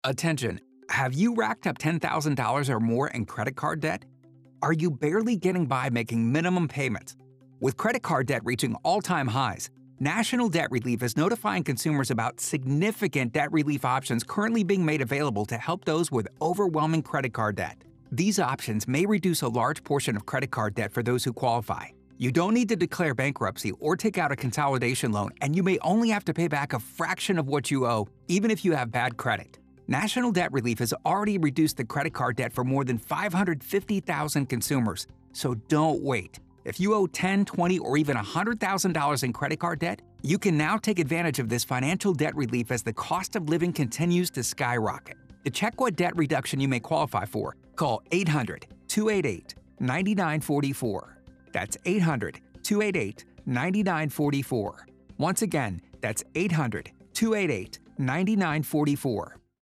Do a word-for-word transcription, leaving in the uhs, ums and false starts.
Attention, have you racked up ten thousand dollars or more in credit card debt? Are you barely getting by making minimum payments? With credit card debt reaching all-time highs, National Debt Relief is notifying consumers about significant debt relief options currently being made available to help those with overwhelming credit card debt. These options may reduce a large portion of credit card debt for those who qualify. You don't need to declare bankruptcy or take out a consolidation loan, and you may only have to pay back a fraction of what you owe, even if you have bad credit. National Debt Relief has already reduced the credit card debt for more than five hundred fifty thousand consumers, so don't wait. If you owe ten, twenty, or even one hundred thousand dollars in credit card debt, you can now take advantage of this financial debt relief as the cost of living continues to skyrocket. To check what debt reduction you may qualify for, call eight hundred, two eight eight, nine nine four four. That's eight hundred, two eight eight, nine nine four four. Once again, that's eight hundred, two eight eight, nine nine four four.